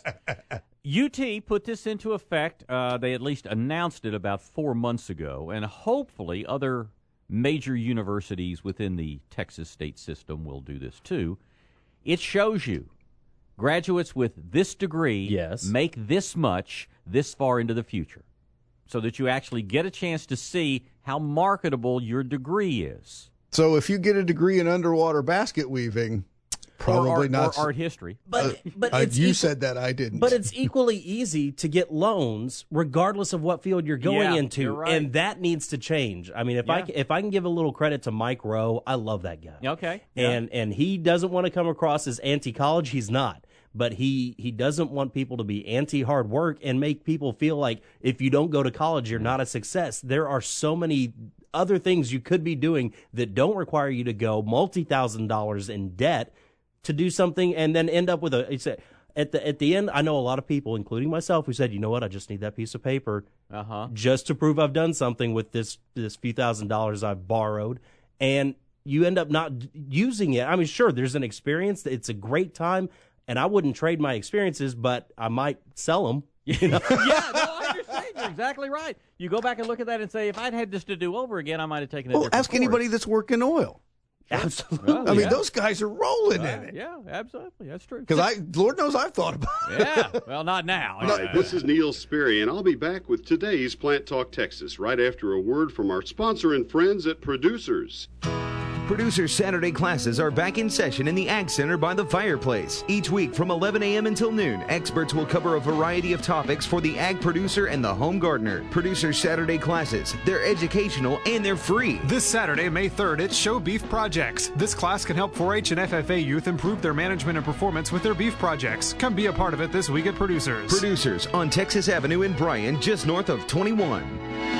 U T put this into effect. Uh, they at least announced it about four months ago, and hopefully other major universities within the Texas state system will do this too. It shows you graduates with this degree yes. make this much this far into the future, so that you actually get a chance to see how marketable your degree is. So if you get a degree in underwater basket weaving, probably or art, not. Or art history. But, uh, but uh, it's you equal, said that, I didn't. But it's equally easy to get loans regardless of what field you're going yeah, into, you're right. and that needs to change. I mean, if Yeah. I if I can give a little credit to Mike Rowe, I love that guy. Okay. Yeah. And and he doesn't want to come across as anti-college. He's not. But he, he doesn't want people to be anti-hard work and make people feel like if you don't go to college, you're not a success. There are so many other things you could be doing that don't require you to go multi-thousand dollars in debt to do something and then end up with a it's a, at the at the end. I know a lot of people, including myself, who said, you know what, I just need that piece of paper uh-huh. just to prove I've done something with this this few thousand dollars I've borrowed. And you end up not using it. I mean, sure, there's an experience. It's a great time. And I wouldn't trade my experiences, but I might sell them. You know? yeah, no, I understand. You're exactly right. You go back and look at that and say, if I'd had this to do over again, I might have taken it. Well, ask course. anybody that's working oil. Absolutely. Well, I mean, yeah. those guys are rolling uh, in it. Yeah, absolutely. That's true. Because I, Lord knows I've thought about it. Yeah, well, not now. Hi, this is Neil Sperry, and I'll be back with today's Plant Talk Texas right after a word from our sponsor and friends at Producers. Producers Saturday classes are back in session in the Ag Center by the fireplace. Each week from eleven a.m. until noon, experts will cover a variety of topics for the ag producer and the home gardener. Producers Saturday classes, they're educational and they're free. This Saturday, May third, it's Show Beef Projects. This class can help four H and F F A youth improve their management and performance with their beef projects. Come be a part of it this week at Producers. Producers on Texas Avenue in Bryan, just north of twenty-one.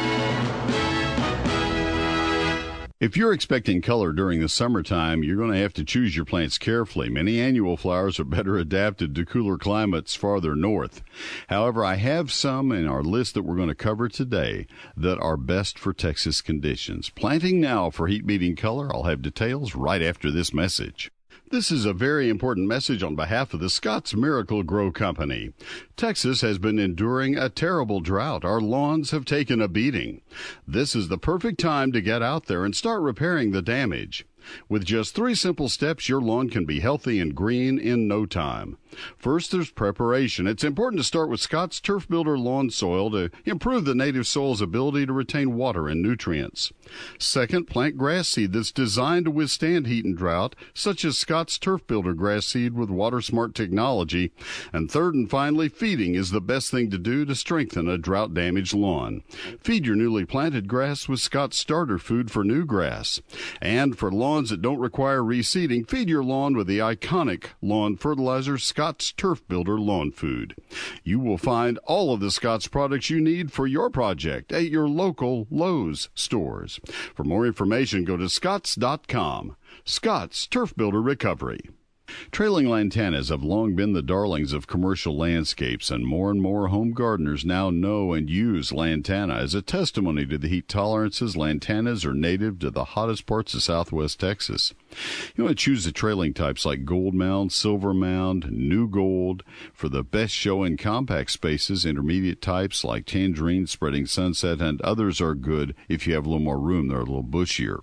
If you're expecting color during the summertime, you're going to have to choose your plants carefully. Many annual flowers are better adapted to cooler climates farther north. However, I have some in our list that we're going to cover today that are best for Texas conditions. Planting now for heat-beating color. I'll have details right after this message. This is a very important message on behalf of the Scotts Miracle-Gro Company. Texas has been enduring a terrible drought. Our lawns have taken a beating. This is the perfect time to get out there and start repairing the damage. With just three simple steps, your lawn can be healthy and green in no time. First, there's preparation. It's important to start with Scotts Turf Builder lawn soil to improve the native soil's ability to retain water and nutrients. Second, plant grass seed that's designed to withstand heat and drought, such as Scotts Turf Builder grass seed with Water Smart technology. And third and finally, feeding is the best thing to do to strengthen a drought-damaged lawn. Feed your newly planted grass with Scotts Starter Food for new grass. And for lawns that don't require reseeding, feed your lawn with the iconic lawn fertilizer Scotts Turf Builder Lawn Food. You will find all of the Scotts products you need for your project at your local Lowe's stores. For more information, go to scotts dot com. Scotts Turf Builder Recovery. Trailing lantanas have long been the darlings of commercial landscapes, and more and more home gardeners now know and use lantana as a testimony to the heat tolerances. Lantanas are native to the hottest parts of southwest Texas. You want to choose the trailing types like Gold Mound, Silver Mound, New Gold. For the best show in compact spaces, intermediate types like Tangerine, Spreading Sunset, and others are good if you have a little more room. They're a little bushier.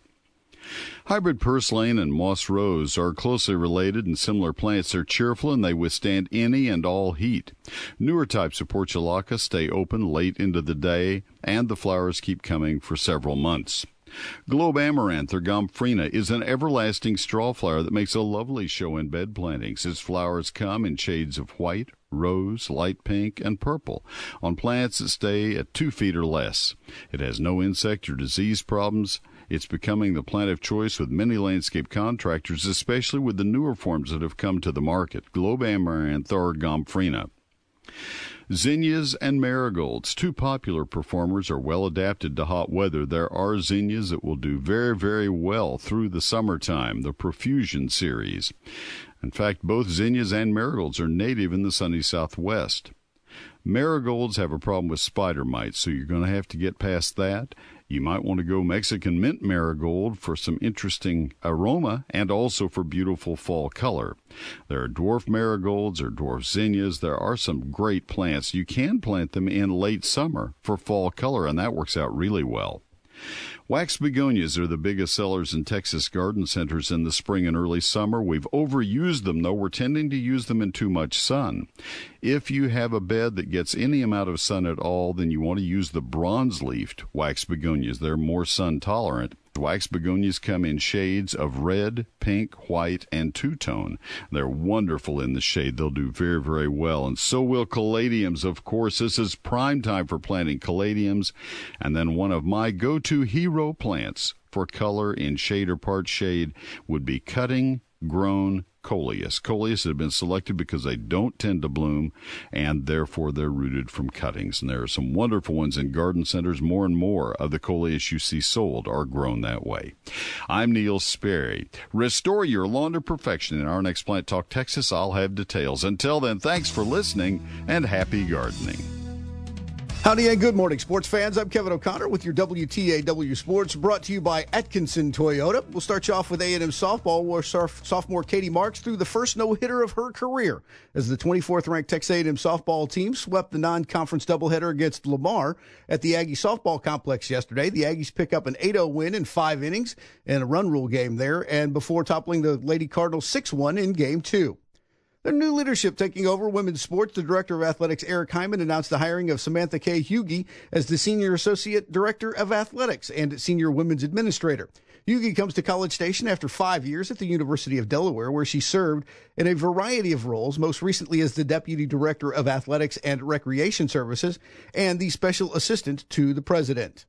Hybrid purslane and moss rose are closely related and similar plants. They're cheerful and they withstand any and all heat. Newer types of portulaca stay open late into the day, and the flowers keep coming for several months. Globe Amaranth or Gomphrena is an everlasting straw flower that makes a lovely show in bed plantings. Its flowers come in shades of white, rose, light pink, and purple on plants that stay at two feet or less. It has no insect or disease problems. It's becoming the plant of choice with many landscape contractors, especially with the newer forms that have come to the market, Globe Amaranth or Gomphrena. Zinnias and marigolds, two popular performers, are well adapted to hot weather. There are zinnias that will do very, very well through the summertime, the Profusion series. In fact, both zinnias and marigolds are native in the sunny southwest. Marigolds have a problem with spider mites, so you're going to have to get past that. You might want to go Mexican mint marigold for some interesting aroma and also for beautiful fall color. There are dwarf marigolds or dwarf zinnias. There are some great plants. You can plant them in late summer for fall color, and that works out really well. Wax begonias are the biggest sellers in Texas garden centers in the spring and early summer. We've overused them, though. We're tending to use them in too much sun. If you have a bed that gets any amount of sun at all, then you want to use the bronze-leafed wax begonias. They're more sun-tolerant. Wax begonias come in shades of red, pink, white, and two-tone. They're wonderful in the shade. They'll do very, very well. And so will caladiums, of course. This is prime time for planting caladiums. And then one of my go-to hero plants for color in shade or part shade would be cutting-grown coleus. Coleus have been selected because they don't tend to bloom, and therefore they're rooted from cuttings. And there are some wonderful ones in garden centers. More and more of the coleus you see sold are grown that way. I'm Neil Sperry. Restore your lawn to perfection. In our next Plant Talk Texas, I'll have details. Until then, thanks for listening and happy gardening. Howdy and good morning, sports fans. I'm Kevin O'Connor with your W T A W Sports, brought to you by Atkinson Toyota. We'll start you off with A and M softball, where sophomore Katie Marks threw the first no-hitter of her career as the twenty-fourth ranked Texas A and M softball team swept the non-conference doubleheader against Lamar at the Aggie softball complex yesterday. The Aggies pick up an eight oh win in five innings in a run rule game there, and before toppling the Lady Cardinals six one in game two. Their new leadership taking over women's sports. The Director of Athletics, Eric Hyman, announced the hiring of Samantha K. Hughey as the Senior Associate Director of Athletics and Senior Women's Administrator. Hughey comes to College Station after five years at the University of Delaware, where she served in a variety of roles, most recently as the Deputy Director of Athletics and Recreation Services and the Special Assistant to the President.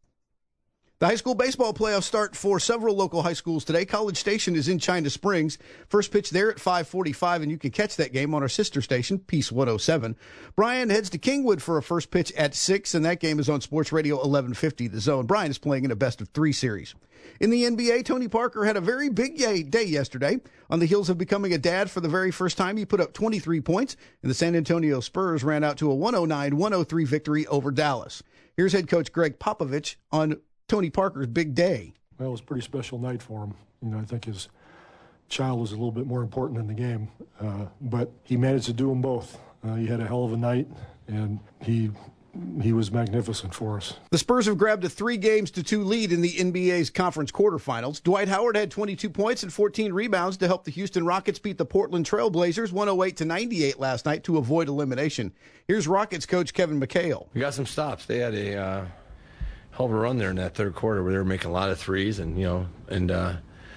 The high school baseball playoffs start for several local high schools today. College Station is in China Springs. First pitch there at five forty-five, and you can catch that game on our sister station, Peace one oh seven. Bryan heads to Kingwood for a first pitch at six, and that game is on Sports Radio eleven fifty, The Zone. Bryan is playing in a best-of-three series. In the N B A, Tony Parker had a very big day yesterday. On the heels of becoming a dad for the very first time, he put up twenty-three points, and the San Antonio Spurs ran out to a one oh nine one oh three victory over Dallas. Here's head coach Greg Popovich on Tony Parker's big day. Well, it was a pretty special night for him. You know, I think his child was a little bit more important in the game, uh, but he managed to do them both. Uh, he had a hell of a night, and he he was magnificent for us. The Spurs have grabbed a three games to two lead in the N B A's conference quarterfinals. Dwight Howard had twenty-two points and fourteen rebounds to help the Houston Rockets beat the Portland Trail Blazers one oh eight to ninety-eight last night to avoid elimination. Here's Rockets coach Kevin McHale. We got some stops. They had a uh, hell of a run there in that third quarter where they were making a lot of threes and, you know, and uh,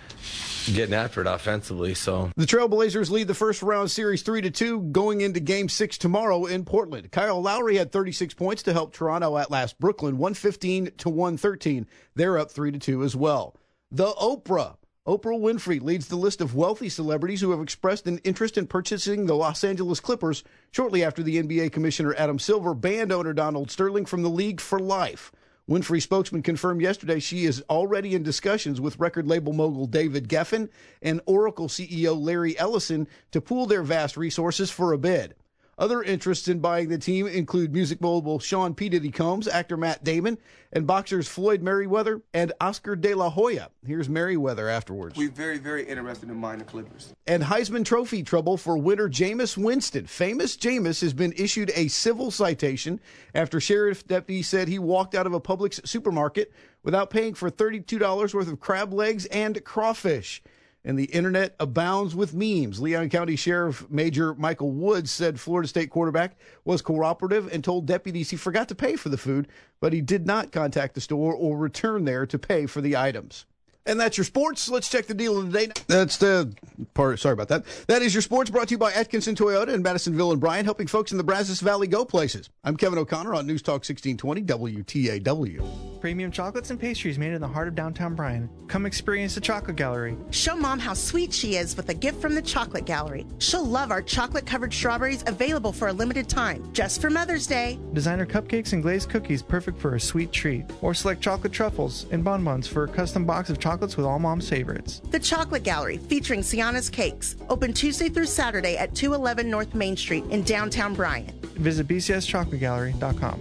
getting after it offensively. So the Trailblazers lead the first round series three to two going into game six tomorrow in Portland. Kyle Lowry had thirty-six points to help Toronto outlast Brooklyn one fifteen to one thirteen. They're up three to two as well. The Oprah. Oprah Winfrey leads the list of wealthy celebrities who have expressed an interest in purchasing the Los Angeles Clippers shortly after the N B A Commissioner Adam Silver banned owner Donald Sterling from the league for life. Winfrey spokesman confirmed yesterday she is already in discussions with record label mogul David Geffen and Oracle C E O Larry Ellison to pool their vast resources for a bid. Other interests in buying the team include music mogul Sean P. Diddy Combs, actor Matt Damon, and boxers Floyd Mayweather and Oscar De La Hoya. Here's Mayweather afterwards. We're very, very interested in buying the Clippers. And Heisman Trophy trouble for winner Jameis Winston. Famous Jameis has been issued a civil citation after sheriff deputies said he walked out of a Publix supermarket without paying for thirty-two dollars worth of crab legs and crawfish. And the internet abounds with memes. Leon County Sheriff Major Michael Woods said Florida State quarterback was cooperative and told deputies he forgot to pay for the food, but he did not contact the store or return there to pay for the items. And that's your sports. Let's check the deal of the day. That's the part. Sorry about that. That is your sports, brought to you by Atkinson Toyota in Madisonville and Bryan, helping folks in the Brazos Valley go places. I'm Kevin O'Connor on News Talk sixteen twenty W T A W. Premium chocolates and pastries made in the heart of downtown Bryan. Come experience the Chocolate Gallery. Show Mom how sweet she is with a gift from the Chocolate Gallery. She'll love our chocolate-covered strawberries available for a limited time, just for Mother's Day. Designer cupcakes and glazed cookies perfect for a sweet treat. Or select chocolate truffles and bonbons for a custom box of chocolates with all Mom's favorites. The Chocolate Gallery, featuring Sienna's Cakes. Open Tuesday through Saturday at two eleven North Main Street in downtown Bryan. Visit b c s chocolate gallery dot com.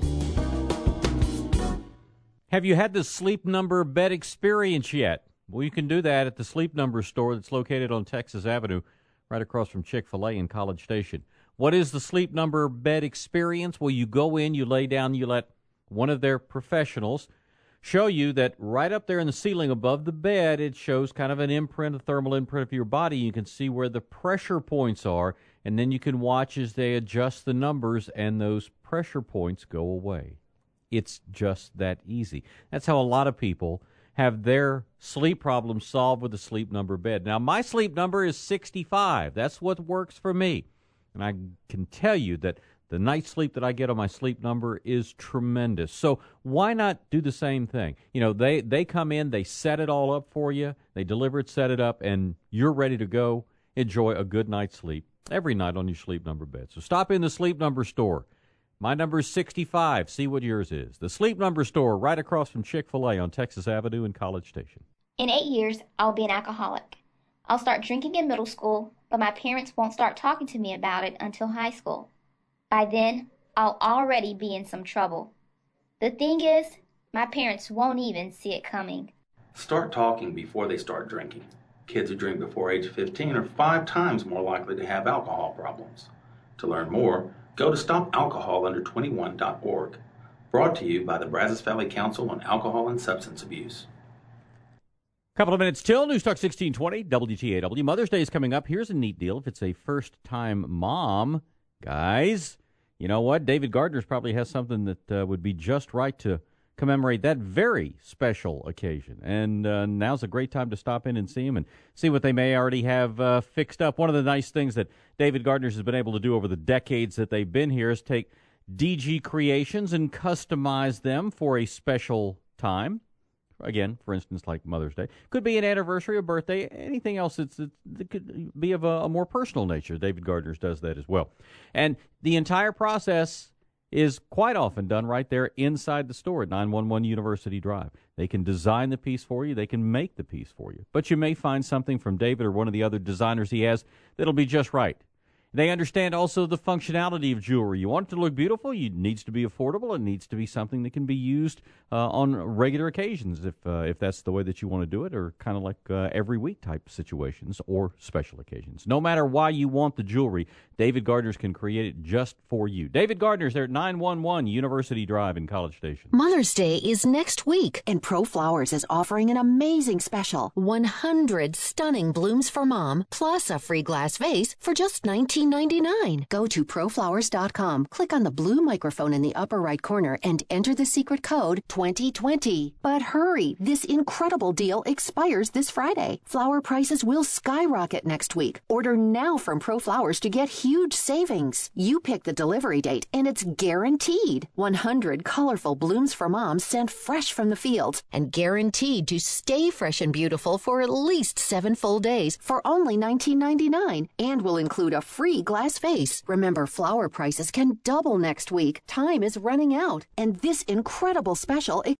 Have you had the Sleep Number bed experience yet? Well, you can do that at the Sleep Number store that's located on Texas Avenue, right across from Chick-fil-A in College Station. What is the Sleep Number bed experience? Well, you go in, you lay down, you let one of their professionals show you that right up there in the ceiling above the bed, it shows kind of an imprint, a thermal imprint of your body. You can see where the pressure points are, and then you can watch as they adjust the numbers, and those pressure points go away. It's just that easy. That's how a lot of people have their sleep problems solved with a Sleep Number bed. Now, my sleep number is sixty-five. That's what works for me. And I can tell you that the night's sleep that I get on my Sleep Number is tremendous. So why not do the same thing? You know, they, they come in, they set it all up for you, they deliver it, set it up, and you're ready to go enjoy a good night's sleep every night on your Sleep Number bed. So stop in the Sleep Number store. My number is sixty-five. See what yours is. The Sleep Number store right across from Chick-fil-A on Texas Avenue in College Station. In eight years, I'll be an alcoholic. I'll start drinking in middle school, but my parents won't start talking to me about it until high school. By then, I'll already be in some trouble. The thing is, my parents won't even see it coming. Start talking before they start drinking. Kids who drink before age fifteen are five times more likely to have alcohol problems. To learn more, go to stop alcohol under twenty-one dot org. Brought to you by the Brazos Valley Council on Alcohol and Substance Abuse. Couple of minutes till. News Talk sixteen twenty, W T A W. Mother's Day is coming up. Here's a neat deal. If it's a first-time mom, guys, you know what? David Gardner's probably has something that uh, would be just right to commemorate that very special occasion. And uh, now's a great time to stop in and see him and see what they may already have uh, fixed up. One of the nice things that David Gardner's has been able to do over the decades that they've been here is take D G creations and customize them for a special time. Again, for instance, like Mother's Day. Could be an anniversary, a birthday, anything else that's, that could be of a, a more personal nature. David Gardner's does that as well. And the entire process is quite often done right there inside the store at nine one one University Drive. They can design the piece for you. They can make the piece for you. But you may find something from David or one of the other designers he has that'll be just right. They understand also the functionality of jewelry. You want it to look beautiful, it needs to be affordable, it needs to be something that can be used uh, on regular occasions if uh, if that's the way that you want to do it, or kind of like uh, every week type situations or special occasions. No matter why you want the jewelry, David Gardner's can create it just for you. David Gardner's there at nine one one University Drive in College Station. Mother's Day is next week, and Pro Flowers is offering an amazing special. one hundred stunning blooms for mom, plus a free glass vase for just nineteen ninety-nine. Go to pro flowers dot com, click on the blue microphone in the upper right corner, and enter the secret code twenty twenty. But hurry, this incredible deal expires this Friday. Flower prices will skyrocket next week. Order now from Pro Flowers to get huge savings. You pick the delivery date, and it's guaranteed. one hundred colorful blooms for mom sent fresh from the fields, and guaranteed to stay fresh and beautiful for at least seven full days for only nineteen ninety-nine, and will include a free glass vase. Remember, flower prices can double next week. Time is running out, and this incredible special